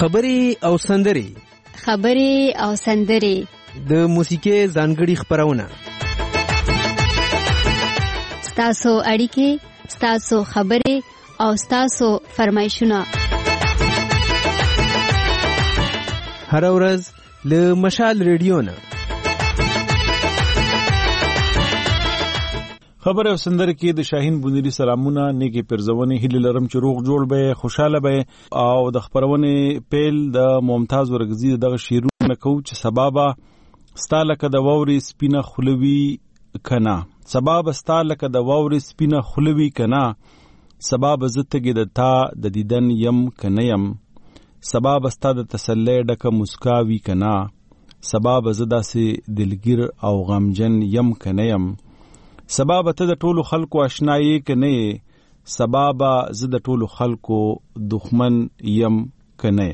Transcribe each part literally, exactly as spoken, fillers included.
خبرې او سندرې خبرې او سندرې د موسیقۍ ځانګړي خبرونه ستاسو اړیکې ستاسو خبرې او ستاسو فرمایشونه هر ورځ له مشال ریډیو نه خبر او سندره کې د شاهین بونری سلامونه نیکی پرزونه هیله لرم چې روغ جوړ به خوشاله به او د خبرونه پیل د ممتاز ورغزي دغه شیرونه کو چې سببا ستاله د ووري سپینه خلوي کنا سبب ستاله د ووري سپینه خلوي کنا سبب زتګي د تا د دیدن یم کنیم سبب ستاد تسلی ډکه مسکاوي کنا سبب زدا سي دلګیر او غمجن یم کنیم سبب ته د ټولو خلکو آشنایی کنه سبب زه د ټولو خلکو دښمن یم کنه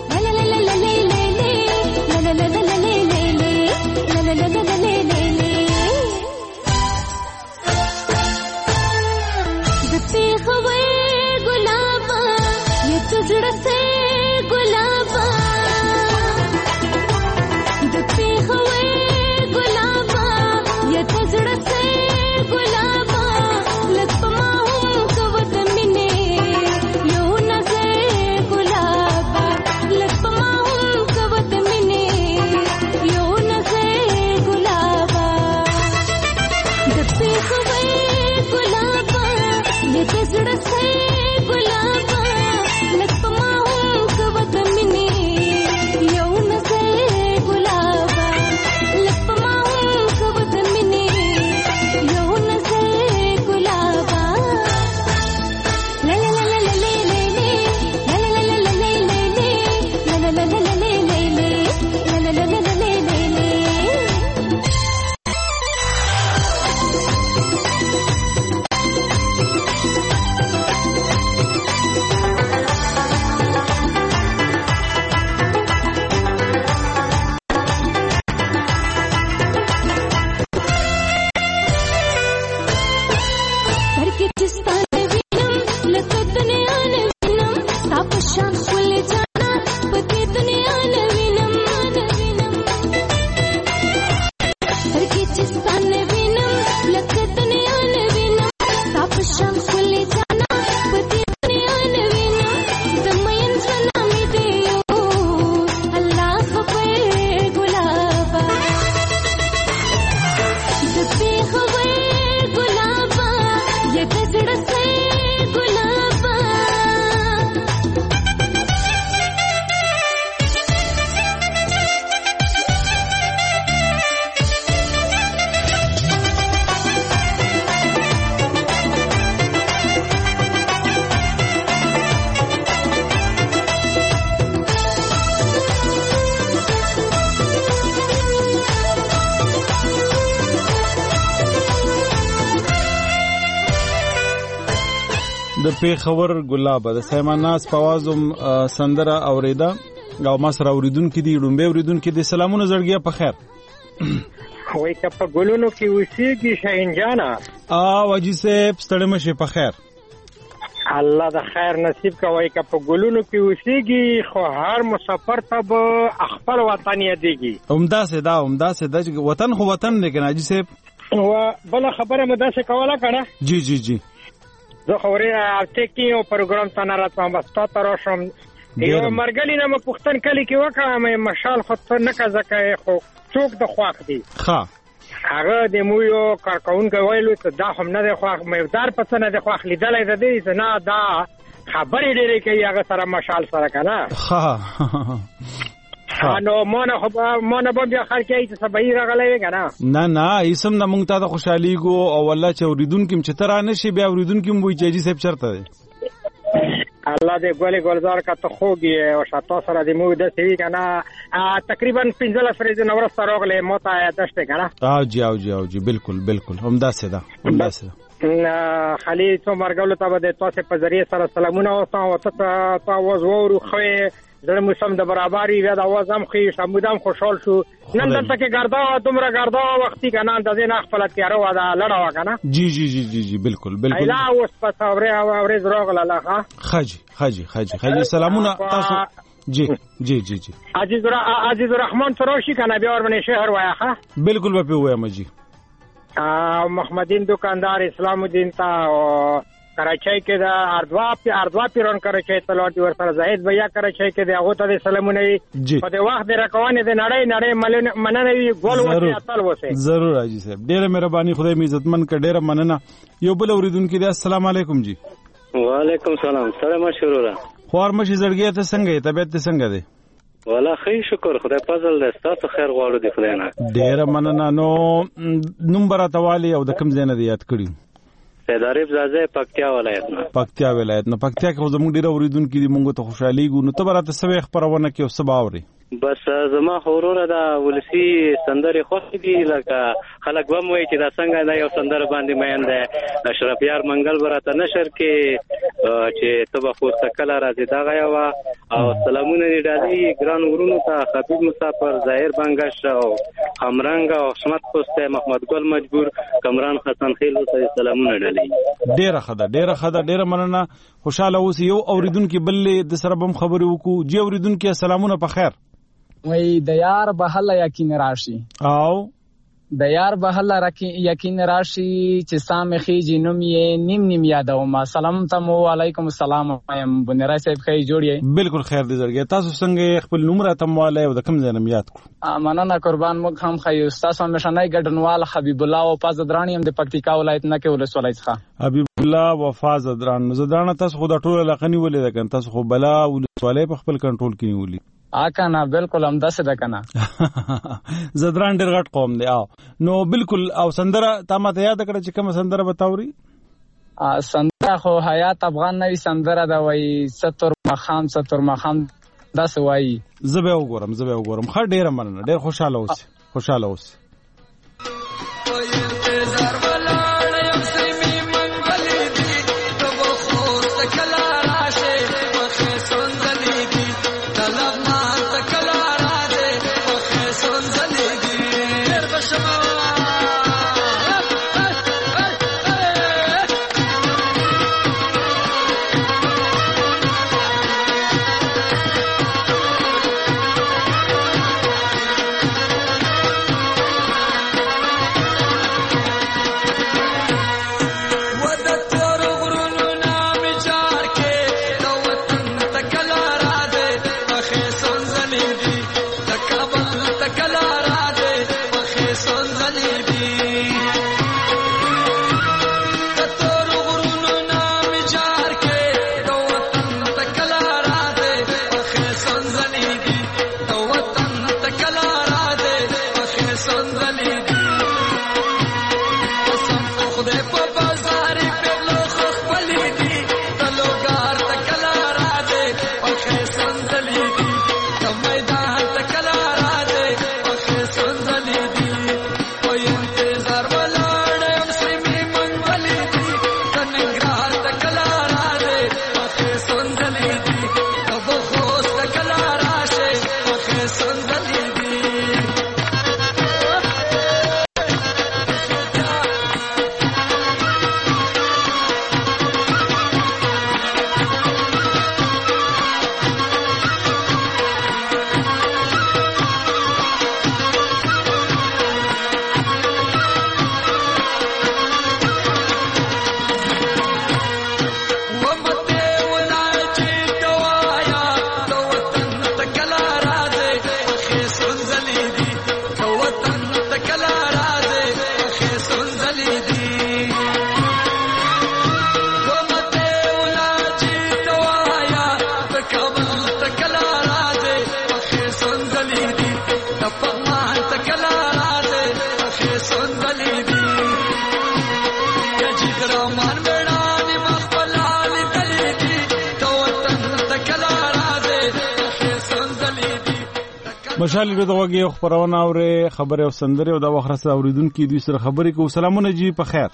د پیښور ګلاب د سیمان ناز پوازم سندره اوریدا او ما سره اوریدونکو دي ډومبه اوریدونکو دي سلامونه زړګیا په خیر وای که په ګلونو کې وسیږي شاهین جانا ا وجی صاحب ستړي مشه په خیر الله د خیر نصیب کوي که په ګلونو کې وسیږي خو هر مسافر ته به خپل وطن یادېږي عمده سدا عمده سدا وطن خو وطن دی کنه اجي صاحب و بل خبره مده څه کوله کنه جی جی جی زه خوري ارته کې یو پروګرام ته نه راتم بس تا تر شم یو مرګلی نه مې پښتن کلی کې وکړم مې مشال خو نه کزه کوي خو څوک د خواخ دی ها هغه د مو یو کارکون کوي ته دا هم نه د خواخ مې دار پڅ نه د خواخ لیدلې د دې نه دا خبرې ډېرې کوي هغه سره مشال سره کنه ها نو مونږ خو مونږ به بیا خلک یې څه به راغلې کنه نه نه ایسم نه مونږ ته د خوشحالي کو او الله چې اوریدونکو چې تر نه شي بیا اوریدونکو مو چې جی صاحب چرته دی الله دې ګولې ګلزار کا ته خوږي او شاته سره دې مو د سوي کنه تقریبا پنځه فريز نو ورسره راغلې موته دشته کنه اه جی او جی او جی بالکل بالکل همدا سدا همدا سدا خالي څو مرګولو ته به تاسو په ذریعہ سره سلامونه او تاسو ته وزورو خو زړه مو سم د برابرۍ بیا د आवाज هم خو شمودم خوشحال شو نن دلته کې ګردا دومره ګردا وختي کنه د دې نه خپل تیارو دا لړا وکنه جی جی جی جی جی بالکل بالکل ایلا اوس په اوره اوره زراغ لاله ها خاجي خاجي خاجي خاجي سلامونه تاسو جی جی جی جی عزیز عزیز الرحمن فروشی کنه بیا ور باندې شهر وایخه بالکل به وایم جی محمدین دکاندار اسلام الدین تا کراچۍ کې دا اردوا په اردوا پیرون کراچۍ تلور دی ورسره زاهد بیا کراچۍ کې دا هغه ته سلامونه وي په دې وخت د رکوانې د نړۍ نړۍ مننه وي ګول وته اتل وته ضرور حاجی صاحب ډیره مهرباني خدای می عزتمن ک ډیره مننه یو بل اوریدونکو دی السلام علیکم جی وعلیکم السلام سلام مشوره خور مشي زړګی ته څنګه طبيعت ته څنګه دی والله خې شکر خدای فضل دی تاسو خیر غواړو دی خدای نه ډیره مننه نو نمبر اتوالی او د کم ځای نه یاد کړی سیداریب زازه پکتیا ولایت نه پکتیا ولایت نه پکتیا کې زموږ ډیره اوریدونکو دي موږ ته خوشحالي ګو نو ته براته سوي خبرونه کې او سباوري بس زما خورونه دا ولسی سندره خوښ دي لکه خلک ومه وي چې دا څنګه دا یو سندره باندې مېن ده اشرف یار منګل براته نشر کې چې تبه خو سکله راځي دا غیا او سلامونه دي دادي ګران ورونو ته حبیب مسافر ظاهر بنگش او قمرنګ او حشمت پوسټه محمد ګل مجبور کمران حسن خیل ته سلامونه ډالي ډیره خدا ډیره خدا ډیره مننه خوشاله اوس یو اوریدونکو بل د سره بم خبرې وکړو جی اوریدونکو سلامونه په خیر وای د یار بهله یقین راشي او د یار بهله رکی یقین راشي چې سامې خېجی نوم یې نیم نیم یادوم سلام ته وعلیکم السلام یم بنرای صاحب خې جوړی بالکل خیر دې زړګي تاسو څنګه خپل نمبر ته مواله او د کوم ځای نه یاد کړو مننه قربان موږ هم خې تاسو هم شنای ګډنوال حبیب الله او پاز درانی هم د پکتیکا ولایت نه کې ولسوالۍ څخه حبیب الله وفاز دران زدان تاسو خو د ټول لقنی ولې ده کنه تاسو خو بلا ولسوالۍ په خپل کنټرول کې نیولې آکا نه بالکل هم داسې ده کنه زدران ډېر غټ قوم دی او نو بالکل او سندره تا ماته یاد کړه چې کوم سندره بتاوري سندره خو حیات افغان نوی سندره دا وای ستور مخام ستور مخام داسې وای زبې وګورم زبې وګورم خا ډېر مننه ډېر خوشاله اوس خوشاله اوس مشال له دغه یو خبرونه اوره خبره او سندره او د وخرسه اوریدونکو دوی سره خبرې کو سلامونه جی په خیر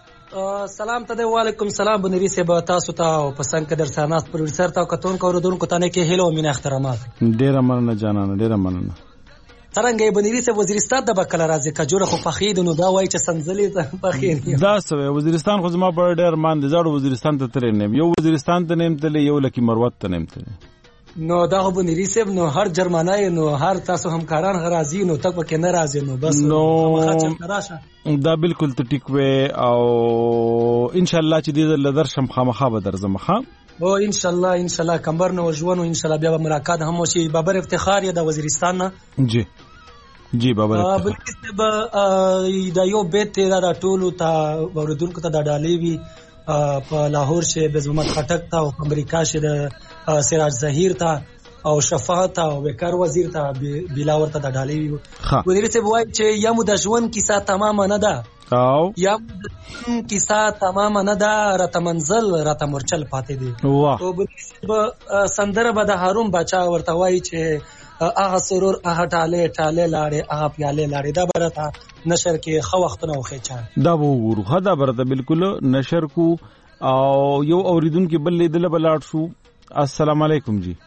سلام ته وعلیکم سلام بنری صاحب تاسو ته او پسند کدر سانات پروډوسر ته کتون کو اوریدونکو ته نه کې هلو مين احترامات ډیر مننه جانانه ډیر مننه څنګه بنری صاحب وزیرستان د بکل راځي کجوره خو فخید نو دا وای چې سنځلې ته فخید دا سوي وزیرستان خو زما په ډیر مان دي زړه وزیرستان ته ترې نیم یو وزیرستان ته نیم تل یو لکی مروت ته نیم تل نو دا خو بنيري صاحب نو هر جرمانای نو هر تاسو همکاران غرازي نو تک پکې نه راځي نو بس نو دا بالکل ته ټیک وې او ان شاء الله چې دې لدر شم خامخا به درځم خام او ان شاء الله ان شاء الله کمبر نو ژوند ان شاء الله بیا ملاقات هم وشي. بابر افتخار یا د وزیرستان نه جی جی بابر افتخار دا یو بیت دا ټولو ته ورودونکو ته دا ډالې وی په لاهور شه بز محمد خټک ته او امریکا شه د سراج ظهیر ته او شفاعت او وکر وزیر ته بلاور ته د ډالې وی. وزیر ته وایي چې یا مو د ژوند کیسه تمام نه ده او یا کیسه تمام نه ده راته منزل راته مرچل پاتې دي. او سندره به د هارون بچا ورته وایي چې هغه سرور هغه ټاله ټاله لاړې هغه پیاله لاړې دا برته نشر کې خو وختونه وخېچا دا وګورو خدا برته بالکل نشر کو او یو اوریدونکو بل لیدل بلاړ شو. السلام علیکم جی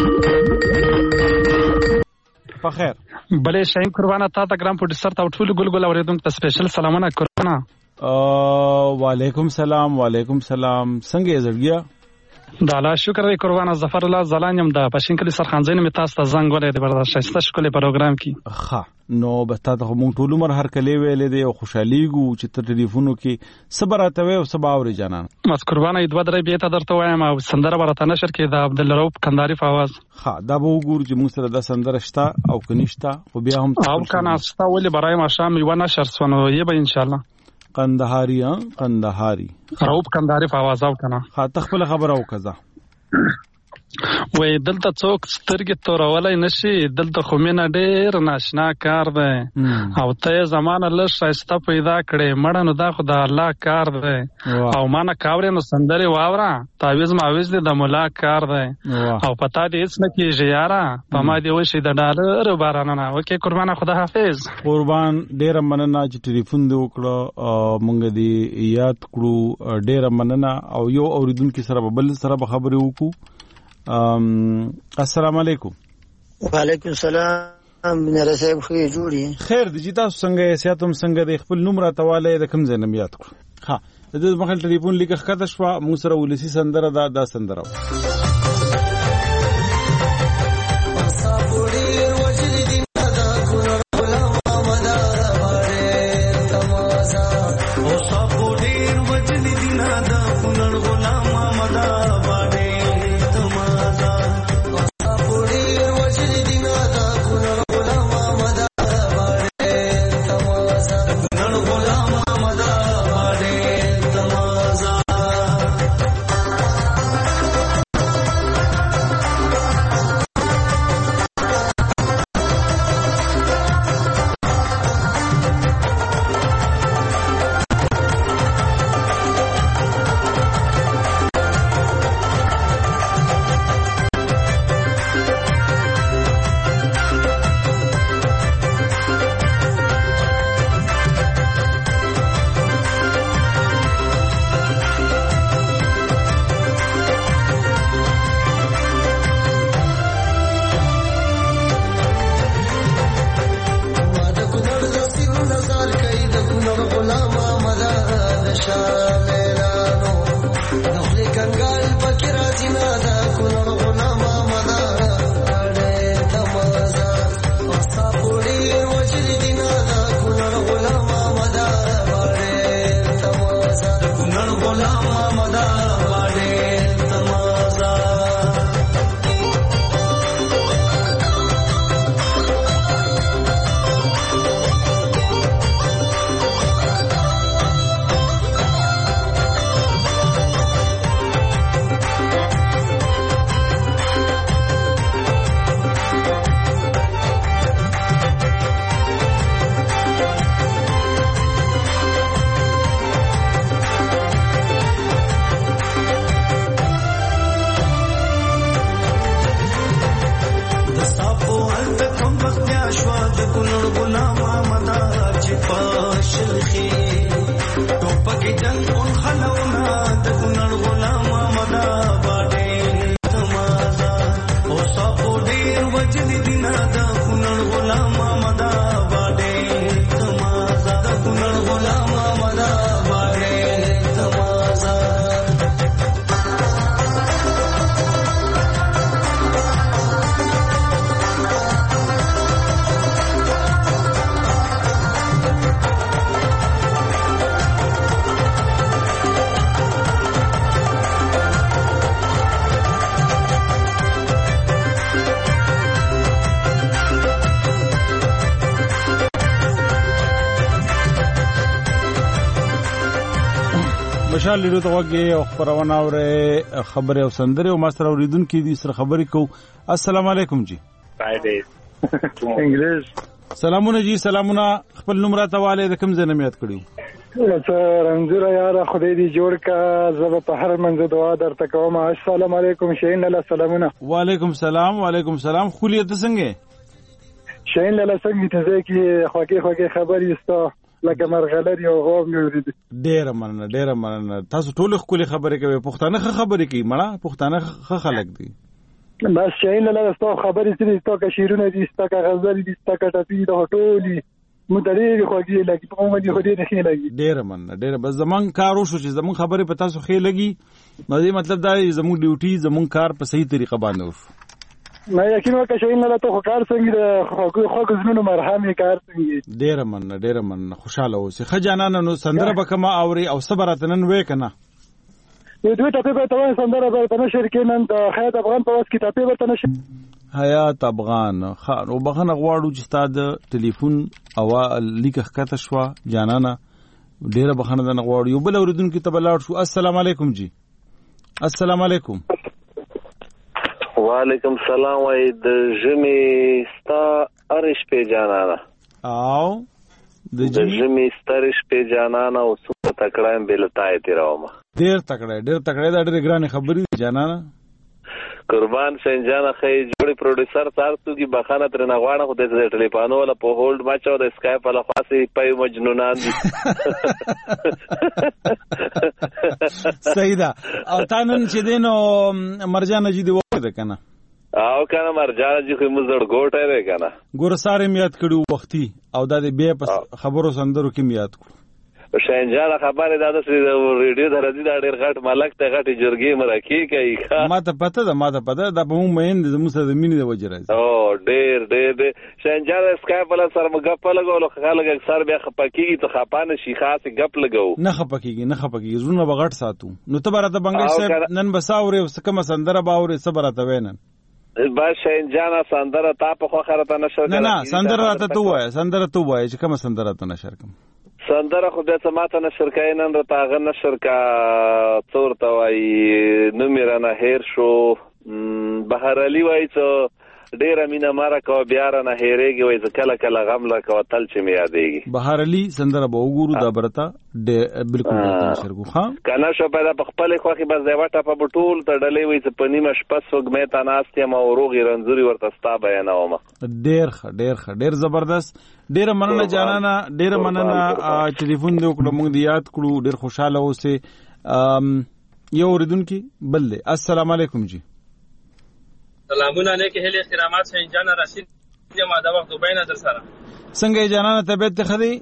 په خیر بلې شاین قربانه تا ته ګرام پروډوسر ته ټول ګل ګل اوریدونکو ته سپیشل سلامونه قربانه. وعلیکم سلام وعلیکم سلام څنګه زړګیا دا الله شکر دی قربانه ظفر الله زلانیم د پښینکلی سرخانځین می تاسو ته زنګ ولې د برداشت شته شکلې پروګرام کې ښه نو به تاسو مونږ ټول عمر هر کلی ویلې دی او خوشاليګو چې تر ټلیفونو کې صبر اتوي او صبا اوري جانان مس قربانه دوه درې به ته درته وایم او سندره برته نشر کې د عبد الرؤف کنداري په आवाज ښه دا به وګور چې موږ سره د سندره شته او کنيشته او بیا هم او کنه ستا ولې برای ما شام یو نشر سونو یې به ان شاء الله قندهاری ها قندهاری رؤف کنداري په आवाज او کنه ښه تخپل خبر او کزا وای دلته څوک سترګې تورولای نشي دلته خو مینه ډېر ناشنا کار دی او ته زمانه لږ ښایسته پیدا کړې مړه نو دا خو د الله کار دی او مانه کاورې نو سندرې واوره تعویز معویز دی د ملا کار دی او پتا دې هېڅ نه کېږي یاره په ما دې وشي د ډالرو بارانه اوکې قربانه خدا حافظ قربان ډېره مننه چې ټلیفون دې وکړه مونږ دې یاد کړو ډېره مننه او یو اوریدونکي سره بل سره به خبرې وکړو. السلام علیکم. وعلیکم السلام بنره صاحب خو جوړی خیر دي تاسو څنګه حیثیت هم څنګه د خپل نوم راتواله د کوم ځای نه یاد کړو. ها د مخل ټلیفون لیکه خاطر شو مو سره ولسی سندره دا دا سندره خوشحال لیدو ته وګي او خبرونه اوره خبره او سندره او ما سره اوریدونکو دي سره خبرې کو. السلام علیکم جی. انګلیش سلامونه جی. سلامونه. خپل نوم راته والي د کوم ځای نه یاد کړیو؟ اچھا رنځور یار خدای دې جوړ کا زه په هر منځ دعا درته کوم. السلام علیکم شاهین لاله. سلامونه. وعلیکم السلام. وعلیکم السلام. خلیت څنګه شاهین لاله څنګه ته ځکه کې خوږه خوږه خبرې استا لکه مرغلر یو غوږ مې ورید. ډېر مننه ډېر مننه. تاسو ټول خولي خبرې کوي. پښتانه خبرې کوي مړه. پښتانه خ خلک دي. بس شاهین لاله تاسو خبرې سړي تاسو شیرونه دي تاسو غزل دي تاسو ټپي د هټولي مدري خوږی لګي په موږ دي خو دې نه لګي. ډېر مننه ډېر. بس زمون کار وشو چې زمون خبرې په تاسو خې لګي نو دې مطلب دا زمون ډیوټي زمون کار په صحیح طریقه باندې وشو. ما یقین وکړ چې نه ته خو کار څنګه د خو خو زنونو مرهمه کار څنګه. ډېر مننه ډېر مننه. خوشاله اوسې. خجانانه نو سندره بکما اوري او صبراتنن وې کنه. یو دوی ته په توګه سندره به په نشر کې نن د حیات افغان په واس کې ته په ورته نشي. حیات افغان خان او بغنه غواړو چې ستاد ټلیفون او لیکه کته شو جانانا ډیره بخنه نه غواړو. یو بل اوریدونکو ته بلاړ شو. السلام علیکم جی. السلام علیکم. وعلیکم السلام. وای د جمی ستا ارش په جانانا او د جمی ستارش په جانانا او څه تکړایم بلتای تیراوم. ډیر تکړه ډیر تکړه دا ډیر ګرانه خبرې جانانا. قربان شنجانا خې جوړي پروډوسر تاسو کی بخانه تر نه غواړم خو د ټلیفون ولا په هولډ ماچو د اسکایپ ولا خاصي پي مجنونان دي. صحیح ده. او تانن چې دینو مرجان جی دی وره کنه او کنه مرجان جی خو مزړ ګوټه ده کنه ګور ساره میات کړو وختي او د دې به په خبرو سندرو کې میات کړو. شنجانا خبره دا د ریډیو درځي دا ډیر غټ ملک ته غټي جرګي مرکی کوي. ما ته پته ده ما ته پته ده په مو مین د موسی د مینې د وجه راځي. او ډیر ډیر شنجانا اسکایپ ولا سره مګپ لګول خلک اکثر بیا خپکیږي ته خپانه شي خاصه غپ لګاو. نه خپکیږي نه خپکیږي زونه بغټ ساتو. نو ته برته بنګش صاحب نن بساوري وسکه سندره باوري صبرته وینن با شنجانا سندره تا په خو خرته نشر. نه نه سندره ته تو وای سندره تو وای چې کوم سندره ته نشر کوم سندره خو د سماته نشر کاینن را تاغه نشر کا څور تا وای نو میرانه هیر شو بهر علی وای څو ډیر مینا مارا کو بیا را نه هیرېږي وای ځ کله کله غم لا کو تل چې می یادېږي. بهر علی سندره به وګورو دا برتا بالکل نشر کو ها کنه شو پیدا په خپل خوخي بس دی وټه په بټول ته ډلې وای څ پنیمه شپه سوګ مې تا ناستیا ما وروغي رنځوري ورته ستا بیانوم. ډیر ښه ډیر ښه ډیر زبردست. ډیر مننه جانانا ډیر مننه. ټلیفون دې وکړو موږ دې یاد کړو. ډیر خوشاله اوسې. یو اوریدونکو بل دی. السلام علیکم جی. سلامونه علیکم هلي احترامات شنجانا رشید جما دا وخت دوبای نه در سره څنګه جانانا طبيعت ته خدي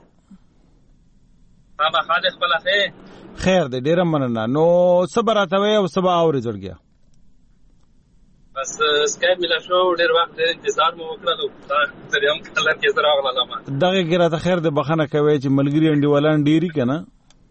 بابا خالق خپل خیر خیر دې ډیر مننه. نو صبر اتوي او صبا اوري جوړګیا بس اسکایپ ملا شو ډیر وخت انتظار مو وکړلو تر یو کلر کې زرا غلامه دغه ګره ته خیر دې بخنه کوي چې ملګری انډي ولان ډيري کنه.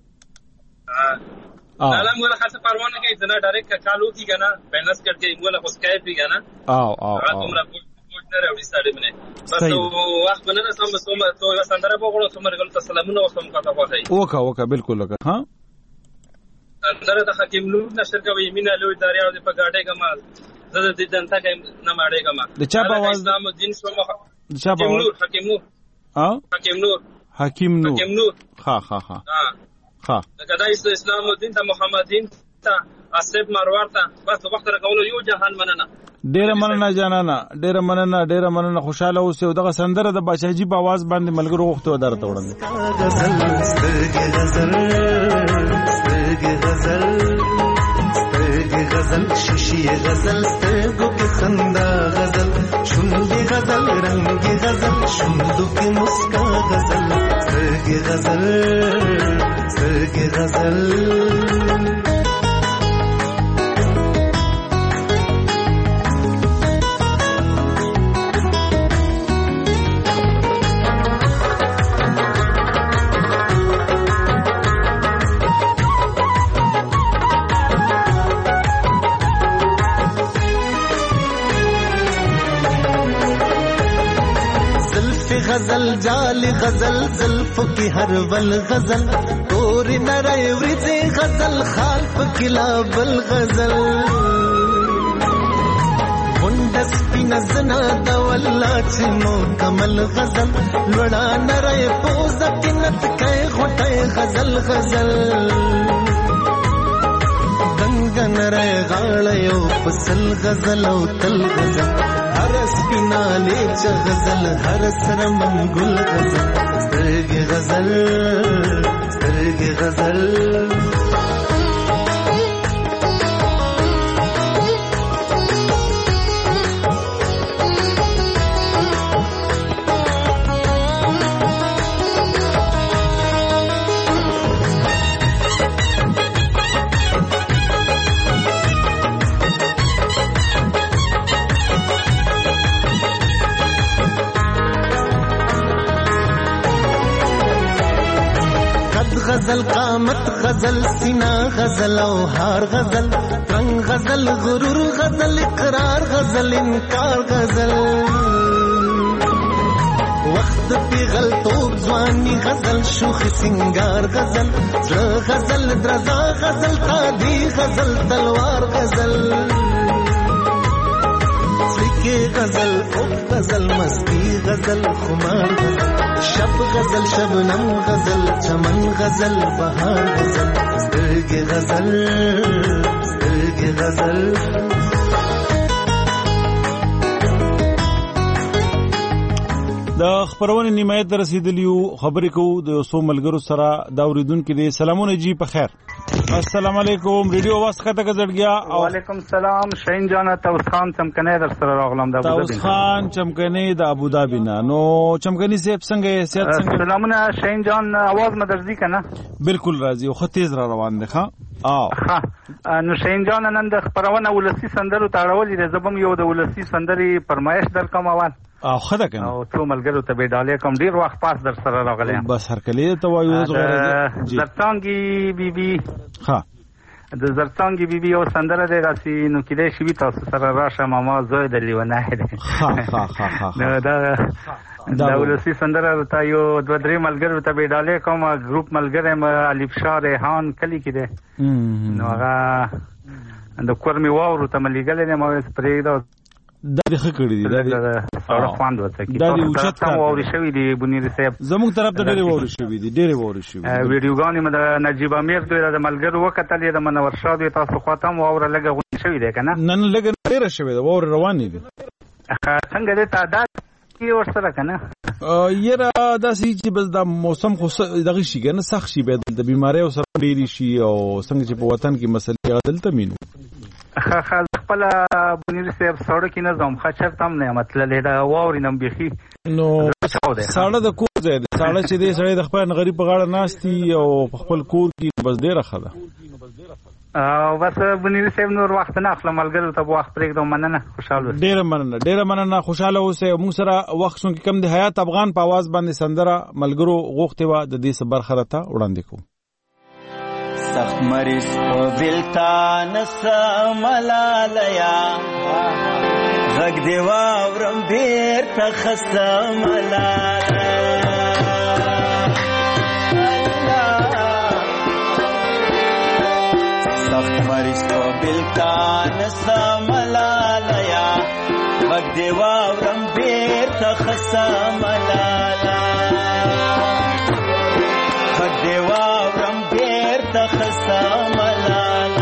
اه سلام ولا خاصه پروانه کې ځنه ډایرکټ کالو کی کنه بینس کړي مولا خو اسکایپ کی کنه او او او تمره کوټ نه راوړي ستاره منه بس وخت بنه سم سم تو سندره وګړو سمره ګل سلامونه وسم کاته وځي وکا وکا بالکل وکا ها سندره د حکیم نور نشر کوي مینا لوی دریاو د پګاډه کمال زده د جنتا کې نه ماړې کما د چا په आवाज اسلام الدین شومه د چا په نور حکیم نور ها حکیم نور حکیم نور حکیم نور ها ها ها ها دا اسلام الدین ته محمد دین ته اسب مروار ته بس وخت راکولو یو جهان مننه. ډیر مننه جانانا ډیر مننه ډیر مننه. خوشاله اوسې او دغه سندره د بادشاہجي په आवाज باندې ملګرو وخت درته وړاندې غزل شیشی غزل سترگو کی خندا غزل شنگی غزل رنگی غزل شندو کی مسکا غزل سترگی غزل سترگی غزل غزل جال غزل زلفوں کی ہر ول غزل تو تورې نری وریځې غزل خال پکې لا بل غزل غونډه سپینه زنه د والله چې مکمل غزل لوړه نری پوزه کې نتکۍ غوټۍ غزل غزل دنګ نری غاړه یو پسل غزل او تل غزل هر سپینا لیچ غزل هر سر منګل غزل سترګې غزل سترګې غزل غزل قامت غزل سینا غزل او هار غزل رنگ غزل غرور غزل اقرار غزل انکار غزل وقت پیغل توب ځواني غزل شوخ سنگار غزل زړه غزل درزا غزل تادي غزل تلوار غزل سکه غزل او غزل مستی غزل خمار غزل شب غزل شبنم غزل چمن غزل بهار غزل سترګې غزل سترګې غزل د خبرونه نیمایت رسیدلیو خبرې کو د یوسو ملګرو سره دا اوریدونکو دي سلامونه جی په خیر السلام علیکم ریډیو واس خطه کزړ گیا وعلیکم السلام شین جان توس خان چمکنه در سره راغلم د ابو ظبي توس خان چمکنه د ابو ظبي نه نو چمکني صاحب څنګه صحت څنګه سلامونه شین جان आवाज مدرځي کنه بالکل راځي او خو تیز را روان دي ښا او ها نو شین جان نن د خبرونه ولسی سندرو تاړولې د زبم یو د ولسی سندري فرمایش در کوم اول او خدا کنه او څو ملګرو ته به ډالې کوم ډیر وخت پاس در سره راغلی بس هر کله ته وایو زغره زرڅانګي بیبي ها د زرڅانګي بیبي او سندره د راسي نو کېدې شي تاسو سره راشه ماما زوی د لیونه ده ها ها ها نو دا دا ولسی سندره ته یو دوه درې ملګرو ته به ډالې کوم ګروپ ملګری م الف شاه ریحان کلی کې ده نو هغه د کورمي واورو ته ملګری نه مو سپری دا دا د خکړې دي دا د سره خواند وته کی دا د اوچت کار او شوی دی بنیر صاحب زموږ طرف ته ډېر ووري شوی دی ډېر ووري شوی ویډیوګانې مده نجیب امیر دوی د ملګرو وکټلې د منور شاه دوی تاسو خاطم او لګه غوښ شوی دی کنه نن لګه ډېر شوی دی وور روان دي څنګه دې تعداد کی ور سره کنه یره دا چې بس د موسم خو دغه شي کنه سخت شي به د بیماری او سره ډېری شي او څنګه چې په وطن کې مسلې غدلته مينو خا خا خپل بنیر صاحب سړک کې نظم خچر تم نه مطلب دا واورینم بيخي نو ساړه د کور ځای دی ساړه چې دی سړی د خپل غریب په غاړه ناشتي او خپل کور کې بس ډیره خده او بس بنیر صاحب نور وخت نه خپل ملګرو ته وخت پرېږدم مننه خوشاله ډیره مننه ډیره مننه خوشاله اوسه موږ سره وخت څنګه کم دی حیات افغان په आवाज باندې سندره ملګرو غوښته و د دې صبر خرته وړاندې کو سخت مریض په بلتان سملالیا غږ دی واورم بیرته خسملالیا سخت مریض په بلتان سملالیا غږ دی واورم بیرته خسملالیا غږ دی واورم بیرته خسملالا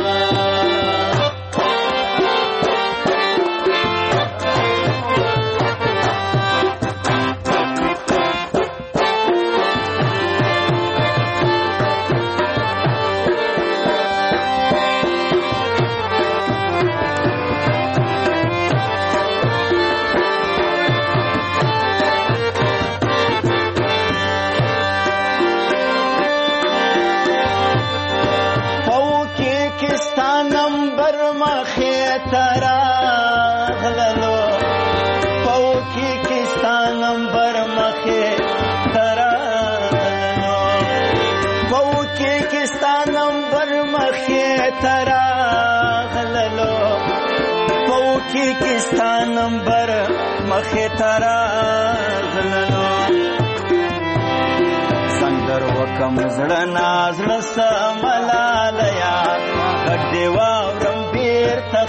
تراغللو پوکی کستا نمبر مخی تراغللو پوکی کستا نمبر مخی تراغللو پوکی کستا نمبر مخی تراغللو سنگ سندر وکم زړه نازړه سملالیا غږ دی واورم بیرته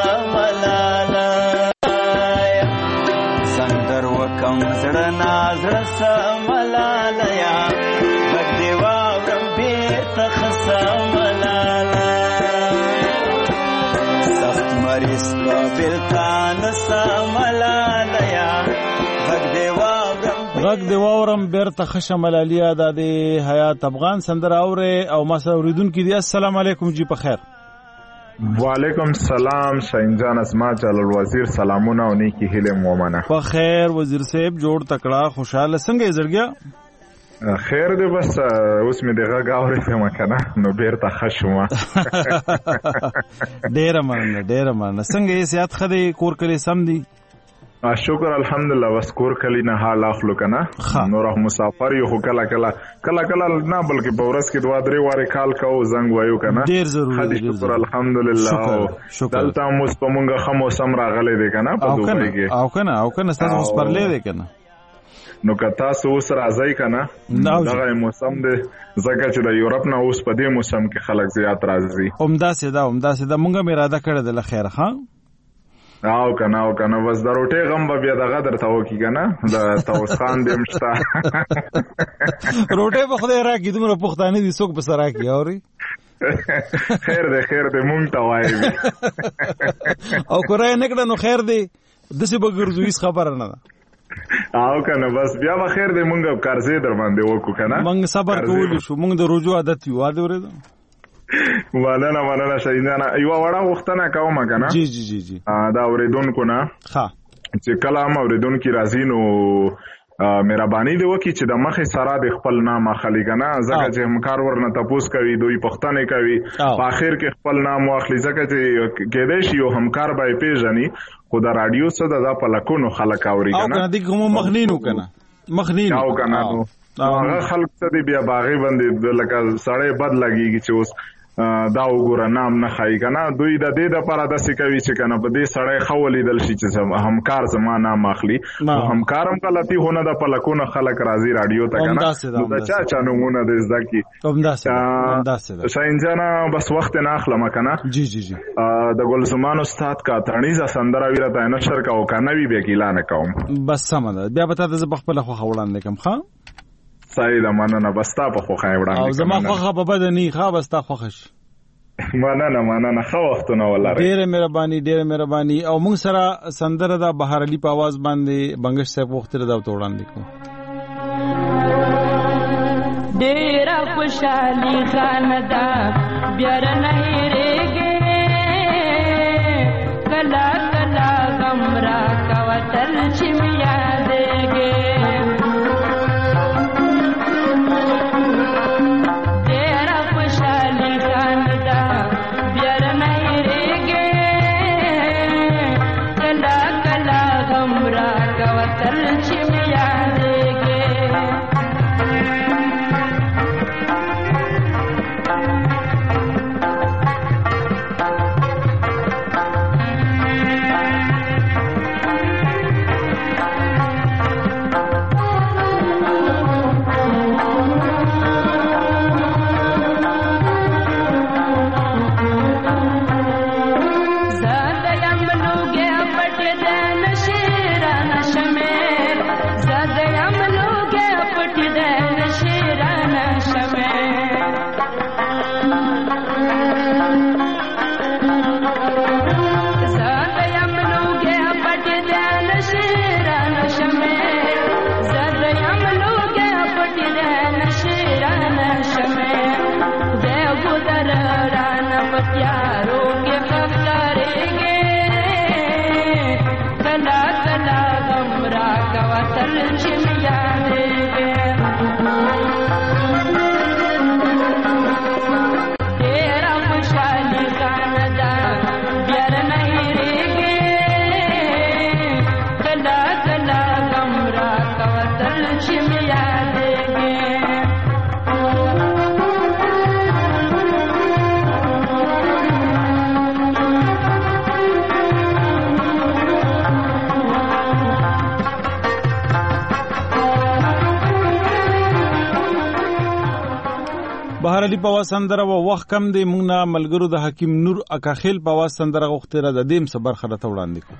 خسملالیا سندر وکم زړه نازړه سملالیا غږ دی واورم بیرته خسملالیا سخت مریض بلتان سملالیا غږ دی غږ دی واورم بیرته خشه ملالیا دا د حیات افغان سندره اوره او ما سره اوریدونکي دي. السلام علیکم جی په خیر. وعلیکم سلام شاهین جان اسما جلال وزیر سلامونه او نیکی هیله مومنه. په خیر وزیر صاحب جوړ تکړه خوشاله څنګه زړګیا؟ خیر دی بس اوس می دغه غاوري په مکنه نو بیرته خشمه. ډیر مننه ډیر مننه. څنګه یې سیات خدي کور کلی سم دی؟ شکر الحمدلله بس کور کلی نه حال اخلو کنه نور مسافر یو کلا کلا کلا کلا نه بلکې په ورځ کې دوه درې واره کال کوو زنګ وایو کنه ډیر ضروري دی. شکر الحمدلله دلته موږ په مونږه خمو سم راغلي دی کنه په دوبۍ کې او کنه او کنه تاسو اوس پرلې دی کنه نو که تاسو اوس راځئ کنه دغه موسم دی ځکه چې د یورپ نه اوس په دې موسم کې خلک زیات راځي. عمده سیدا عمده سیدا مونږه مې اراده کړې ده لخير ها او کنه او کنه بس د روټي غم به بیا دغه درته وکی کنه د توس خان دې مشتا روټي په خدای راکې دومره پښتانه دي څوک په سره کې اوري خیر دې خیر دې مونږ ته وایي او کورای نکړه نو خیر دې دسه بګرځو هیڅ خبره نه ده او کنه بس بیا به خیر دې مونږ کارزه در باندې وکړو کنه مونږ صبر کوو شو مونږ د رجوع عادت یو اده ورته مننه مننه شاهینانه یو وړه وختنه کوم کنه جی جی جی جی دا اوریدونکو نه ها چې کلام اوریدونکو راځي نو مهرباني دی وکي چې د مخې سره د خپل نام اخلي کنه ځکه چې همکار ورنه تاسو کوي دوی پښتنه کوي په اخر کې خپل نام واخلي ځکه چې کېدې شي یو همکار به پیژني خو د رادیو سره د پلکونو خلک اوري کنه او کنه دغه مخنینو کنه مخنینو او کنه هغه خلک ته بیا باغې باندې لکه سړی بد لګيږي چې اوس دا وګوره نام نه خای کنه دوی د دې د لپاره د سکوي چې کنه په دې سړی خولې دل شي چې همکار زما نام اخلي همکارم غلطي هونه د پلکونه خلک راځي رادیو ته کنه دا چا چا نمونه د ځکه همداسه همداسه شاهین جان بس وخت نه اخلم کنه جی جی جی د ګلزمان استاد کا تڼیزه سندره ویرته نشر کا او کنه وی به اعلان کوم بس سم ده بیا به تاسو په خپل خو وړاندې کوم ښا سایده مننه بستا په خوخه وړاندې او زما خوخه په بدني ښا بستا خوخش مننه مننه خو وختونه ولاره ډېر مهرباني ډېر مهرباني او موږ سره سندره د بهار علي په आवाज باندې بنگش صاحب وختره دا وړاندې کوم ډېر خوشالي خاندا بیر نه هېرېږي کلا کلا غم را کوتل چې مې یادېږي علي په واز سندره و وخت کم دی موږ نه ملګرو د حکیم نور اکاخیل په واز سندره غوښتي را د دیم صبر خلته وړاندې کو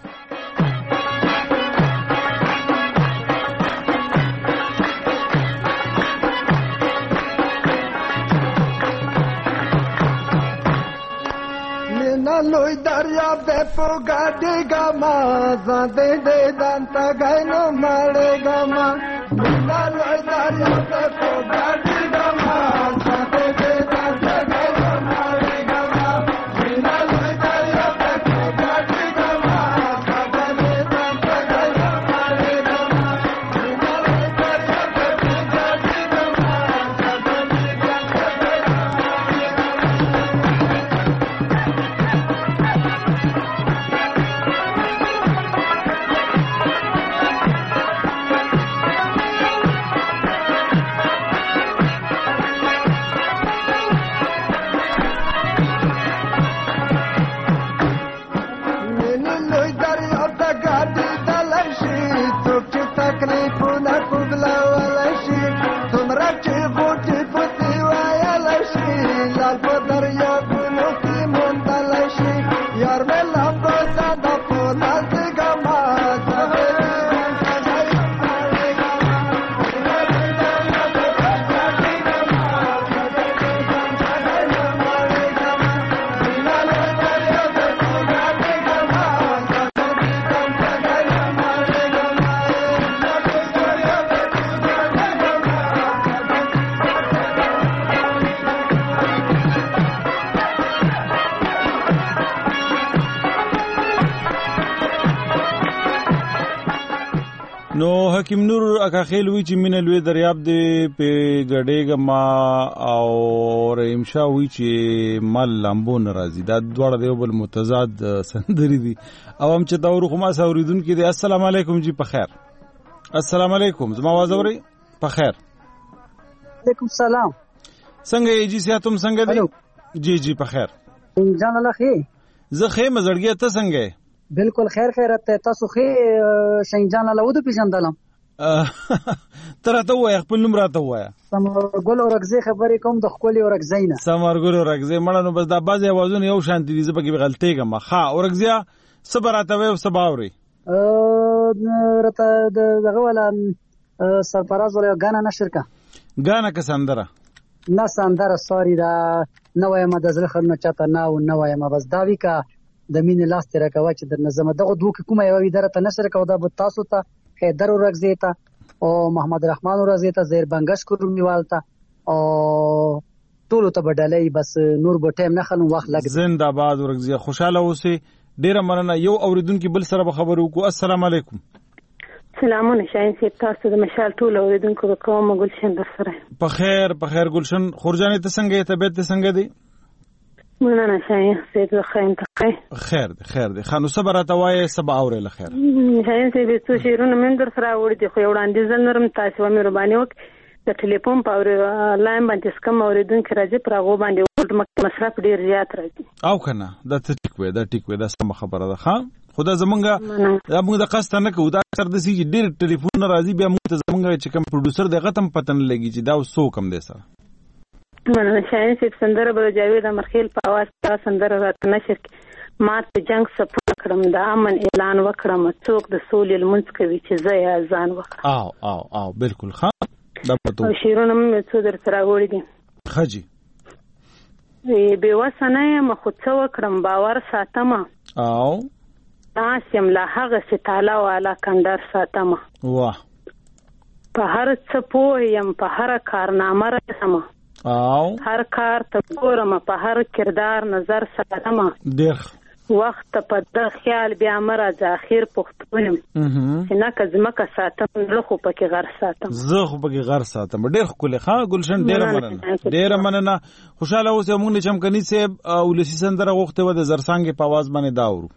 لوی دریا به پوګاډي ګما زده دې دانتا غاینو مړې ګما مینا لوی دریا به پوګاډي ګما زده دې دانتا غاینو مړې ګما مینا لوی دریا به پوګاډي ګما زده دې دانتا غاینو مړې ګما مینا لوی دریا به پوګاډي ګما زده دې دانتا غاینو نو حکیم نور اکاخیل وی چې مینه لوی دریاب دی په ګډېګه ما او رحمشاه وی چې مال لامبو ناراضي دا دواړه دی بل متضاد سندري دي او هم چې دا ورو خو ما سوریدون کې دي السلام علیکم جی په خیر السلام علیکم زما आवाज اوري په خیر وعلیکم السلام څنګه یې جی سیاتم څنګه دی جی جی په خیر جان الله خیر زه خیر مزړګي ته څنګه بالکل خیر خیرت تاسو خې شین جان الله ودو پیژندلم تر ته وای خپل نوم راته وای سمرګل اورګزي خبرې کوم د خپل اورګزي نه سمرګل اورګزي مړه نو بس دا بازي اوازونه یو شان دي زه پکې غلطي کوم ښا اورګزي صبر راته وای او سباوري رته دغه ولا سرفراز ولا غانا نشر کا غانا که سندره نه سندره سوري دا نوې ما د زړه خرنه چاته نه او نوې ما بس دا وی کا د مين لاس تر کوا چې د نظم دغه دوه کومه یو اداره نشر کو دا به تاسو ته حیدر اورګزي ته او محمد رحمان اورګزي ته زیر بنگش کورومیوال ته او ټول ته بدلې بس نور به ټیم نه خلو وخت لګ زنده باد اورګزي خوشاله اوسئ ډیره مننه یو اوریدونکو بل سره خبرو کو السلام علیکم سلامونه شاین سي تاسو د مشال ټول اوریدونکو کوم ګلشن در سره په خیر په خیر ګلشن خورجانې ته څنګه طبيعت ته څنګه دی مننه شاین سي ته خیر ته خیر دی خیر دی خانو صبر اتوای سبا اوره له خیر شاین سي به څه شیرونه من در سره وړي خو وړاندې زنرم تاسو مهرباني وک د ټلیفون پاور لاین باندې سکم اوریدونکو راځي پر هغه باندې ورته مصرف ډیر زیات راځي او کنه دا ټیک وې دا ټیک وې دا سم خبره ده ها خدا زمونږه دا موږ د قصد نه کوو دا اکثر د سي ډیر ټلیفون راځي بیا موږ ته زمونږه چې کوم پروډوسر دغه تم پتن لګي چې دا سو کم دی سره مننه شاین سي سندره به جاوید امرخیل په आवाज تا سندره راته نشر ما ته جنگ سپور کړم دا امن اعلان وکړم څوک د سولې لمنځ کوي چې زه یا ځان وکړم او او او بالکل ښه دا پتو شیرونه مې څو در سره وړي دي خجی به وسنه مخ څو وکړم باور ساتم او تاسم لا هغه ستاله والا کندر ساتم واه په هر څه پویم په هر کارنامه رسم او هر کار ته ګورم په هر کردار نظر ساتم ډیر وخت په د خیال بیا مرز اخر پختونم نه کزمکه ساتم زه خو پکې غر ساتم زه خو پکې غر ساتم ډیر خپل ښه ګلشن ډیر مننه ډیر مننه خوشاله اوسه موږ نه چمکني صاحب ولسی سندره غوښته و د زرسانګ په आवाज باندې داورو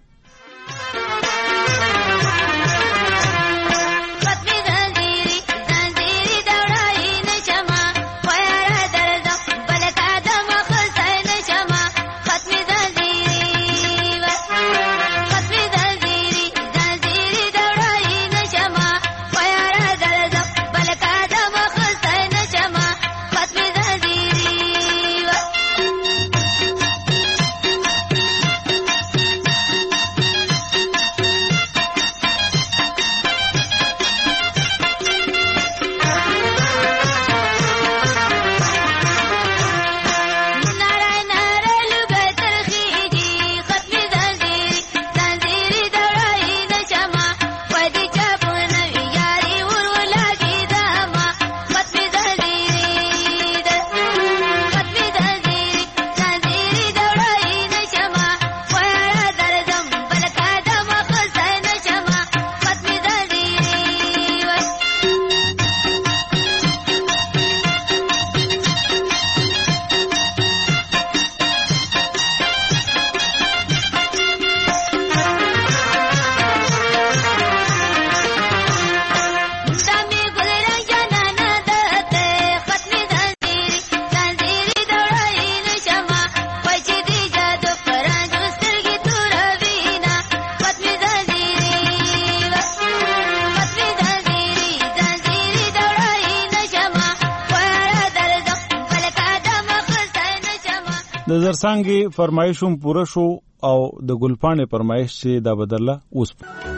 زرسانګي فرمایشوم پوره شو او د ګلپانې فرمایش چې دا بدله اوس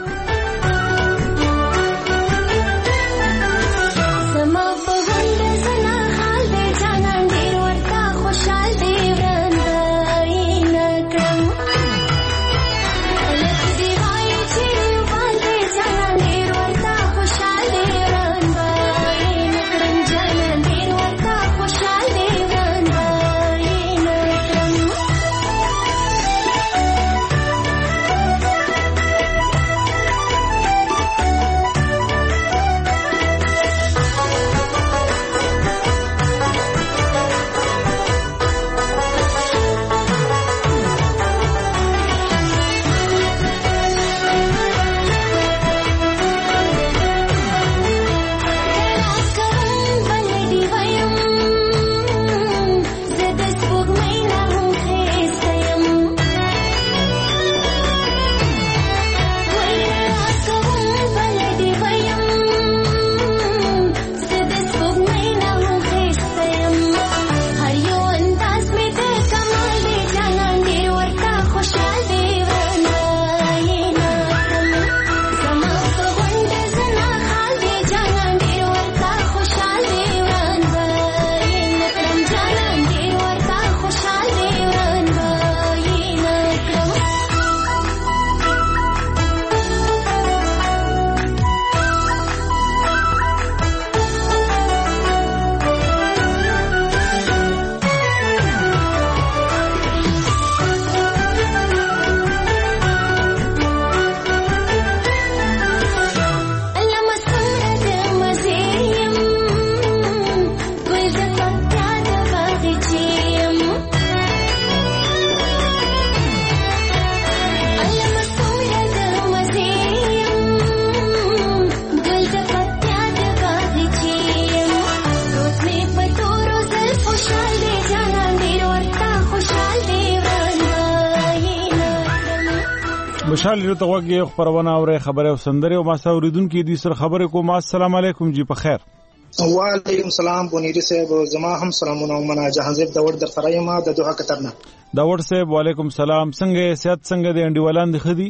مشال ته وګي خبرونه اوره خبره او سندره او ما ساوریدونکو دي سره خبره کوم. السلام علیکم جی په خیر. وعلیکم السلام بونیری صاحب زما هم سلامونه ومنه جهانزیب داوړ در خرایم د دوه کترنه. داوړ صاحب وعلیکم السلام. څنګه صحت څنګه دی انډیوالان د خدي؟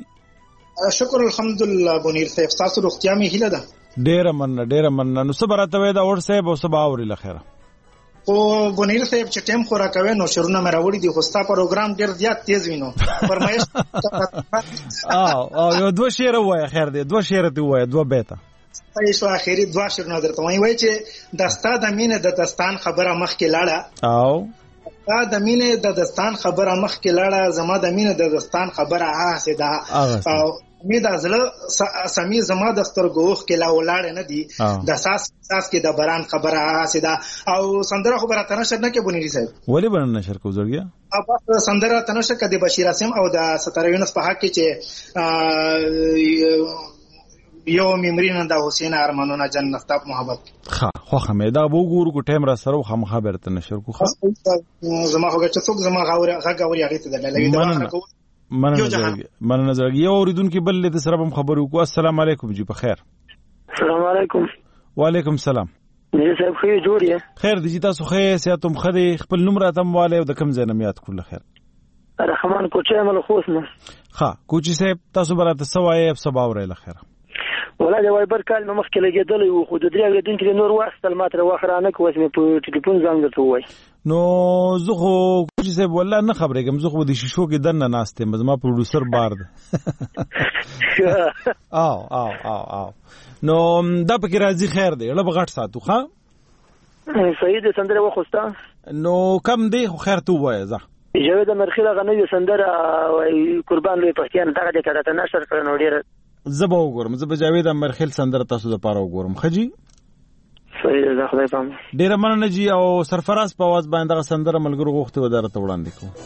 شکر الحمدلله بونیر صاحب تاسو روغتیا می هیله ده. ډیر مننه ډیر مننه. نو صبرته وې داوړ صاحب او صبا اوري لخيره. او بونیر صاحب چې ټیم خورا کوي نو شروع نه راوړي دي خوستا پروګرام ډیر زیات تیز وینو فرمایش. او او یو دوه شعر وای خیر دی دوه شعر دی وای دوه بیت. ایشو اخیری دوه شعرونه درته وای وای چې دستا د مینه د دستان خبره مخ کې لاړه او دا د مینه د دستان خبره مخ کې لاړه زما د مینه د دستان خبره آسه دا او می دا زله سمي زما د سترګوخ کې لا ولاړ نه دي د ساس ساس کې د باران خبره آسه دا او سندره خبره تنشر نه کې بونیری صاحب ولی بن نشر کو زړګیا او سندره تنشر کې د بشیر اسم او د ستاره یونس په حق کې چې یو میمرین د حسین ارمانونه جنت تاپ محبت ها خو خمه دا وګورو کو ټیم را سره خو خبره تنشر کو خو زما هغه چې څوک زما غوړه غوړی هغه ته دلته مننه مننه زړګي یو اوریدونکو بل له سره هم خبرو کو. السلام علیکم جی په خیر. السلام علیکم. وعلیکم السلام. نه صاحب خو جوړ یې خیر دي تاسو خو سیاتم خدي خپل نمبر اتم والے د کم ځای نمیات کول خیر. رحمان کوچه عمل خوښ نه ها کوچی صاحب تاسو براته سوای اب سبا ورې لخيره ولا د وایبر کال نو مخکې لګیدل یو خو د درې غوډونکو نور واستل ماتره واخرانه کوس مې په ټلیفون زنګ درته وای نو زه خو کوچی صاحب والله نه خبرېږم زه خو د شیشو کې دنه ناشته مزما پروډوسر بار ده او او او او نو دا پکې راځي خیر دی له بغټ ساتو ښا سید سندره وخوستا نو کم دی خو خیر تو وای زه جاوید مرخیله غنوی سندره قربان لوی پښتون دغه د کړه نشر کړو نو ډیر زبا وګورم زبا جاوید مرخیل سندره تاسو د پاره وګورم خجی صحیح ده خدای پام ډیر مننه جی او سرفراز په आवाज باندې غ سندره ملګرو غوښته ودارته وړاندې کو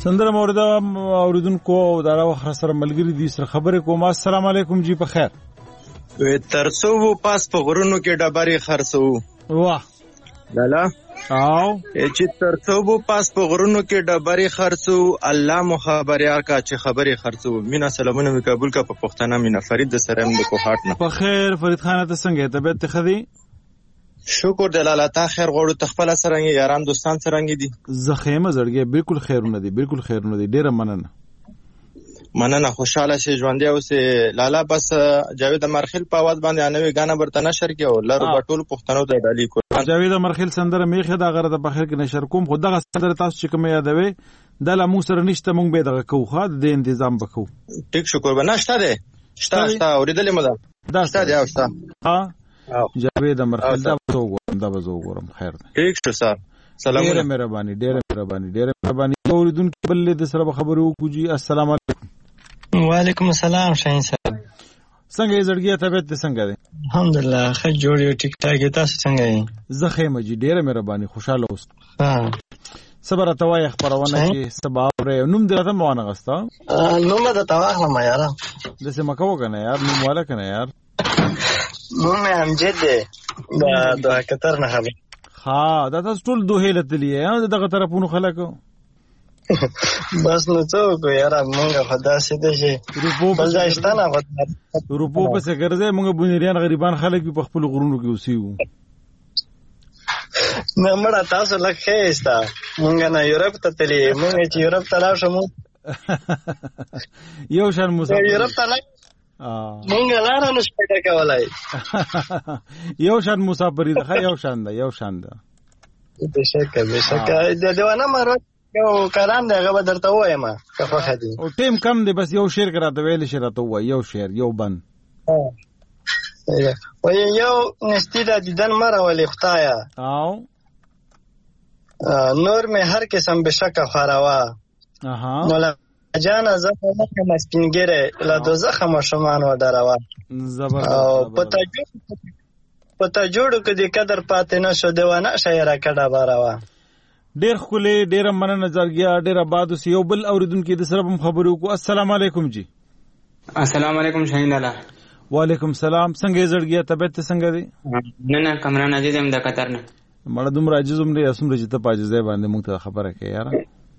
سندره مورده اوریدونکو دا وخت سره ملګری دي سره خبرې کوم. السلام علیکم جی په خیر. ترڅو پاس په غرونو کې ډبرې خرڅو. واه لالا او چې ترڅو پاس په غرونو کې ډبرې خرڅو، الله مو خبريار کا چې خبرې خرڅو. مینا سلامونه می قبول کا په پښتنه مینا فرید د سره د کوهات نه. په خیر فرید خان ته څنګه طبيعت خدي؟ شکر د الله تعالی خیر غوړو تخپل سرنګ یاران دوستان سرنګ دي. زخیمه زړګي بالکل خیرونه دي بالکل خیرونه دي. ډیره مننه مننه خوشاله شي ژوند دی اوس لالا. بس جاوید مرخیل په आवाज باندې انوي غانا برته نشر کې او لارو بټول پښتنو ته ډالي کو. جاوید مرخیل سندره میخه دا غره د بخیر کې نشر کوم. خو دغه سندره تاسو چې کوم یادوي د لمو سره نشته مونږ به دغه کوخه د تنظیم وکړو. ټیک شکر به نشته ده شته شته اوریدلې مو دا شته دی او شته. ها جاوید مرخیل دا وګورم دا وګورم خیر ده. ټیک شو سر سلام. ډیره مهرباني ډیره مهرباني ډیره مهرباني. اوریدونکو بل د سره خبرو وکړو جی. السلام علیکم. وعلیکم السلام شاهین صاحب. څنګه زړګي طبيعت څنګه ده؟ الحمدلله ښه جوړ یو ټیک ټاک. تاسو څنګه یې؟ زه ښه مجي ډیره مهرباني خوشاله اوس. ها صبر توای خبرونه کې سبا اورې نوم درته موانه غستا. نوم د تواخ ما یار. د څه مکو کنه یار نوم والا کنه یار. نوم امجد ده د قطر نه خبر. ها دا تاسو ټول دوه لتلی یا دغه طرفونو خلکو. بس نو څوک یار مونږ خدا سي دي شي بل ځایستانه غوډه روپو په څه ګرځي مونږ بنیریان غریبان خلک په خپل غرونو کې اوسېو. نه مړه تاسو لکه استا مونږ نه یورپ ته تللی مونږ چې یورپ ته لاړو مو یو شان مسافر یورپ ته نه مونږ لاره نشو پیدا کولای. یو شان مسافر دی یو شان ده یو شان ده. بشکه بشکه د دیوانه مراد یو کلام دی هغه درته وایم که خوښه دي او ټیم کم دی بس یو شعر کراته ویل شي راته وای یو شعر یو بند. و یو نستی د دیدن مره ولې خدایا او نور می هر قسم بشکه خاروا. اها مولا جان از مخه مسکینګره لا دوزخ مشمان و دروا. زبردست. او پتا جوړ پتا جوړ کدي قدر پاتې نشو دیوانه شاعر کډه باروا. ډیر خولي ډیر مننه زړګیا ډیر آباد اوس یو بل اوریدونکو د سره هم خبرو کو. السلام علیکم جی. السلام علیکم شاهین الله. وعلیکم السلام. څنګه زړګیا طبيعت څنګه دی؟ نه نه کمران عزیز هم د قطر نه. مړه دوم راځم دې اسوم رجه ته پاجزه باندې موږ ته خبره کوي یار.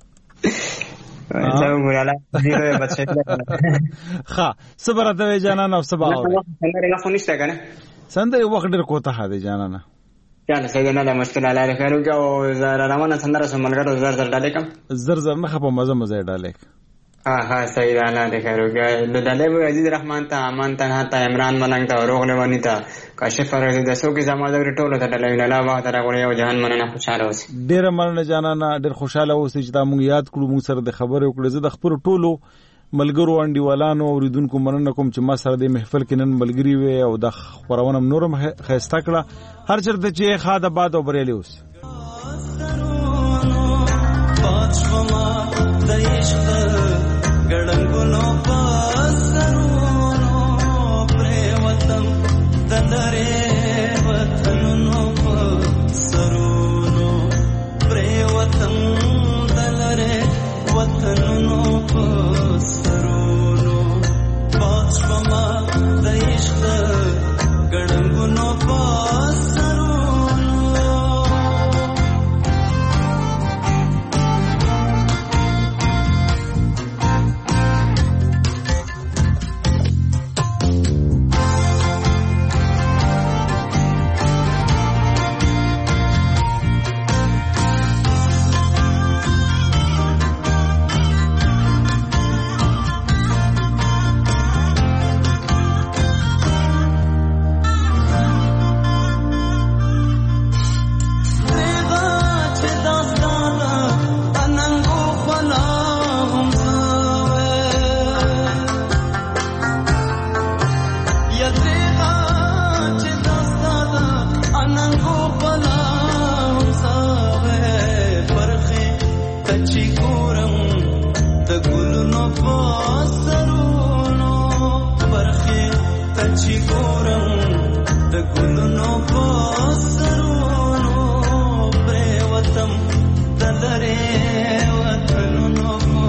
دا وګوراله دیره بچی. ښه صبر ته جانان او صبا او څنګه نه فونیشته کنه سندره وخت ډیر کوته هده جانان. چاله څنګه نه مشکل علاوه خیرو کې او زړه روانه سندره سملګړو زر زر ډالې کم زر زر نه خپه مزه مزه ډالې. ها ها صحیح ده نه ده خیرو کې نو ډالې به عزیز رحمان ته امان ته ته عمران ملنګ ته روغله ونی ته کاشف فرغ د سو کې زماده ټولو ته ډالې نه لا وخت راغلی او جهان مننه خوشاله اوسې. ډیر مننه جانانا ډیر خوشاله اوسې چې دا مونږ یاد کړو مونږ سره د خبرې وکړې. زه د خپل ټولو ملګرو انډیوالانو اوریدونکو مننه کوم چې ما سره د محفل کې نن ملګری وي او د خبرونه نورم خسته کړه. هر چرته چې خاده باد او بریالي اوس. ګړنګونو پسرونو پریوتم دلره وطنونو پسرونو پریوتم دلره وطنونو پسرونو پاتشما د عشق ګړنګونو پسرونو. Thank you.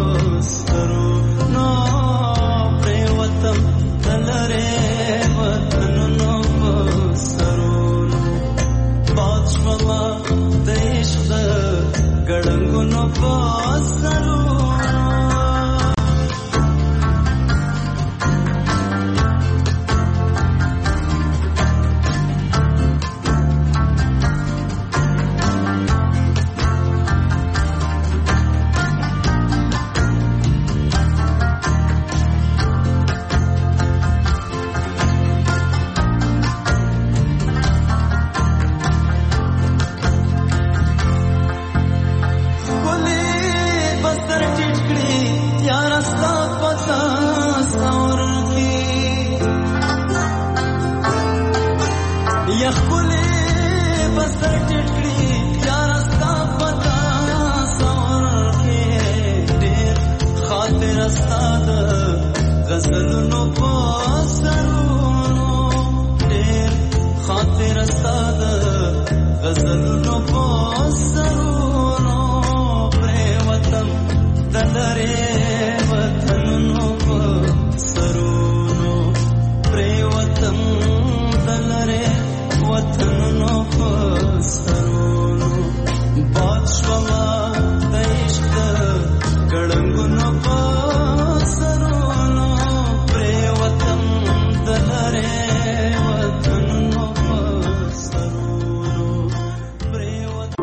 ښکلې بسر ټټړي یار ستا پتا سور کې ډېر خاطر ستا د غزلونو په سرونو ډېر خاطر ستا د غزلونو په سرونو پرې وطن دلرې وطنونو په سرونو پرې وطن دلرې وطنونو په سرونو باد شوما د عشق ګړنګونو په سرونو پرې وطن دلرې وطنونو په سرونو پرې وطن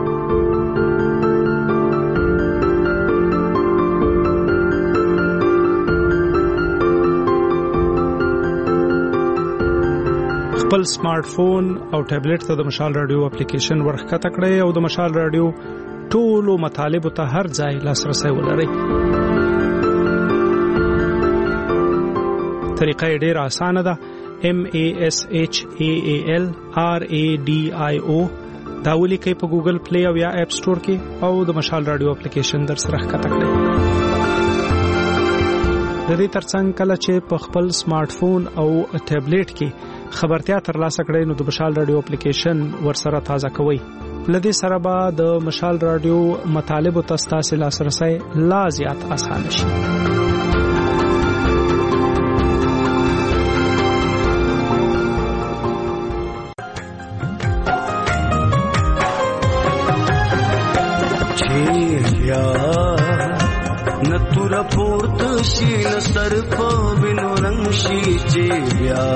خپل سمارټ فون او ټابلیټ ته د مشال رادیو اپلیکیشن ورخکته کړئ او د مشال رادیو ټولو مطالب ته هر ځای لاسرسي ولرئ. طریقه یې ډېره اسانه ده. M A S H A A L R A D I O دا ولیکئ په ګوګل پلی او یا اپ سٹور کې او د مشال رادیو اپلیکیشن در سره ښکته کړئ. د دې ترڅنګ کله چې په خپل سمارټ فون او ټابلیټ کې خبرتیا ترلاسه کړئ نو د مشال رادیو اپلیکیشن ورسره تازه کوئ. لدې سره به د مشال رادیو مطالب ته ستاسو لاسرسي لا زیات اسانه شي. نتور پورت شي نصر په وینو رنگ شي چې بیا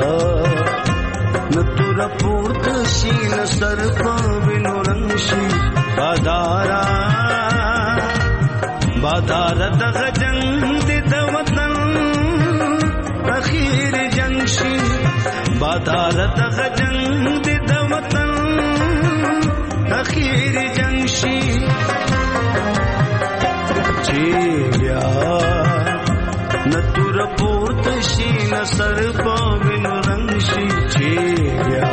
نتور پورت شي نصر په وینو رنگ شي بادارا بادار دغه جنگ د وطن اخیر جنگ شي بادار دغه جنگ د وطن اخیر جنگ شي چیریا نتور پورت شي نصر په وینو رنگ شي چیریا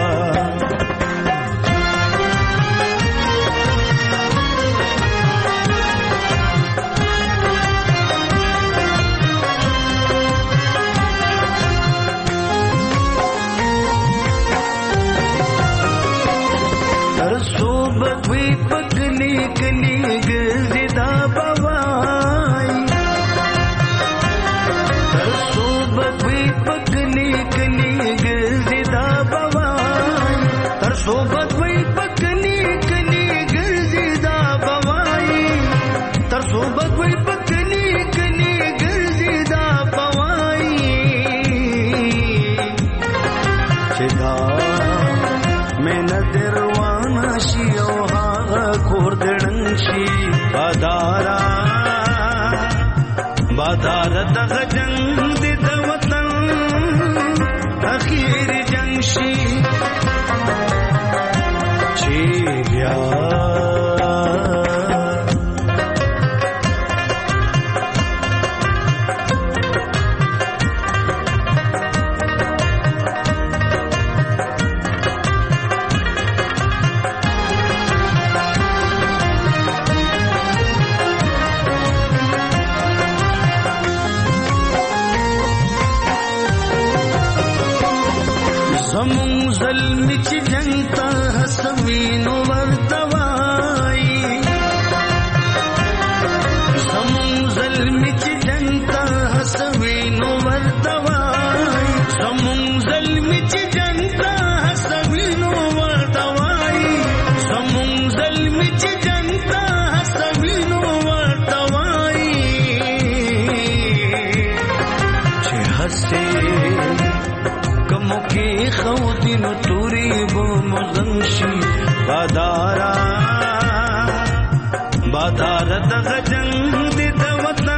تر صوبت وی پکلی کلی گزیدا بوای تر صوبت وی پکلی کلی گزیدا بوای تر صوبت وی پکلی کلی گزیدا بوای تر صوبت وی پکلی کلی گزیدا بوای چدا میں نظر شي او هغه کور دړن شي بادارا بادار دغه جنگ د وطن اخیر جنگ شي چې بیا زمون ظلم چې جنگ ته حسوینو ورتوای زمون ظلم چې جنگ ته حسوینو ورتوای زمون ظلم چې جنگ ته حسوینو ورتوای زمون ظلم چې جنگ ته حسوینو ورتوای چې حسه کموکی خودینو توری بو مزنشی بادارا بادار دغه جنگ د وطن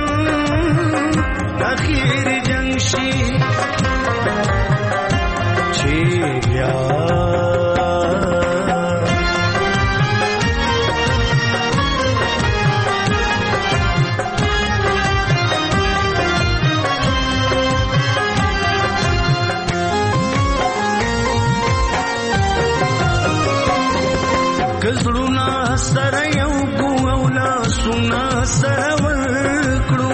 اخیر جنگ شي چې بیا کزړونه سره یو کو او لاسونه سره ورکړو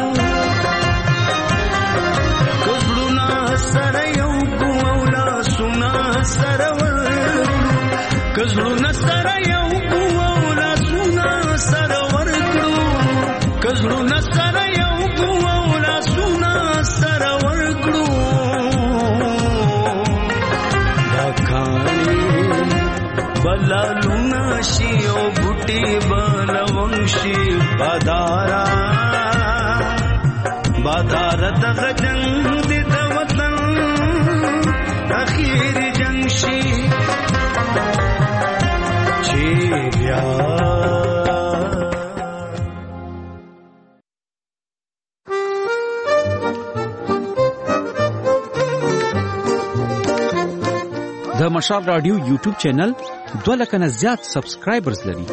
کزړونه سره یو کو او لاسونه سره ورکړو کزړونه سره یو کو او لاسونه سره ورکړو کزړونه سره یو کو او لاسونه سره ورکړو دا کانی بلالونا شی او بوټي بلونشي بادارا بادار دغه جنگ دې د وطن اخیر جنگ شي چې بیا د مشال رادیو یوټیوب چینل دوه لکه نه زیات سبسکرایبرز لري.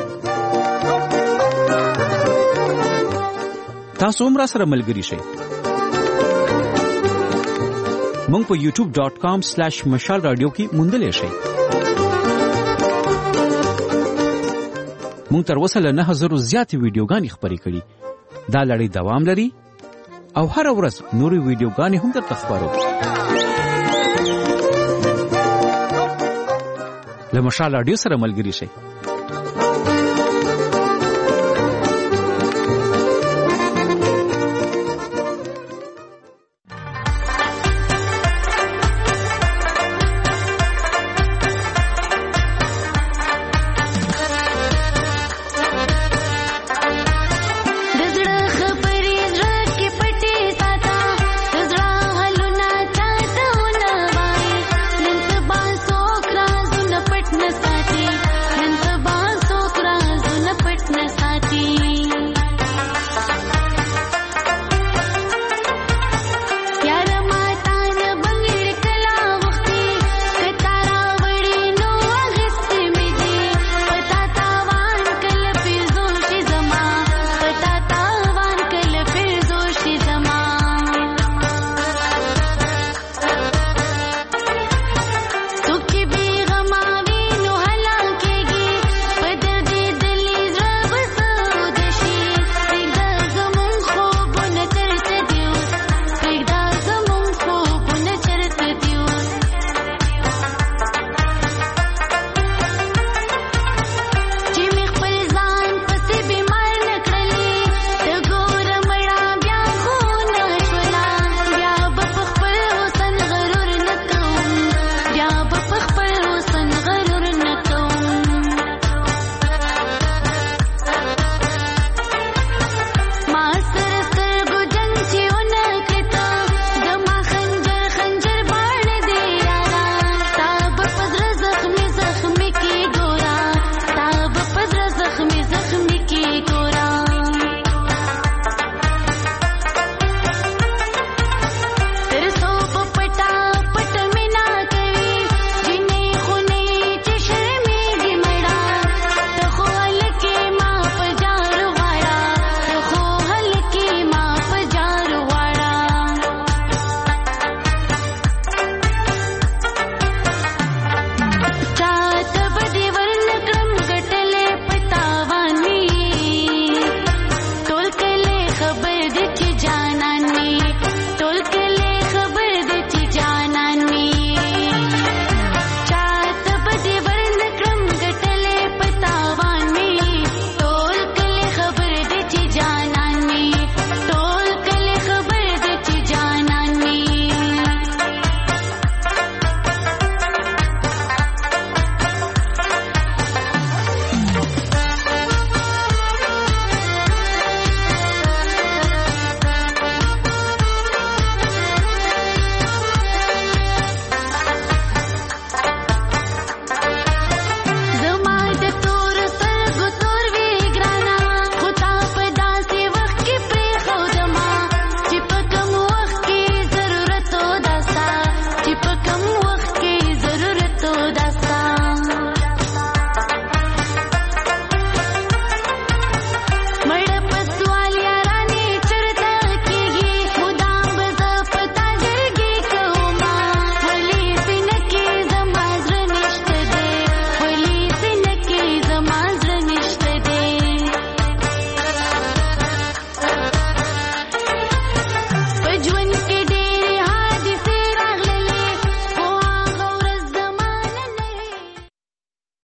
تاسو هم را سره ملګري شئ. مونږ په یوټیوب ډاٹ کام سلیش مشال رادیو کې موندلې شئ. مونږ تر اوسه له نه هزارو زیاتې ویډیوګانې خپرې کړي. دا لړۍ دوام لري او هر ورځ نورې ویډیوګانې هم درته خپرو. له مشال رادیو سره ملګري شئ.